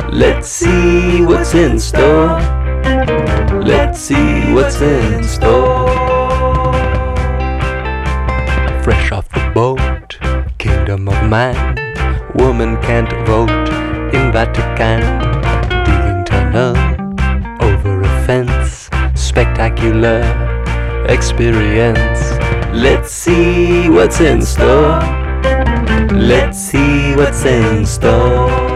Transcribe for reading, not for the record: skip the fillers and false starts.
Let's see what's in store. Let's see what's in store. Fresh off the boat, kingdom of man. Woman can't vote in Vatican. Digging tunnel over a fence. Spectacular experience. Let's see what's in store. Let's see what's in store.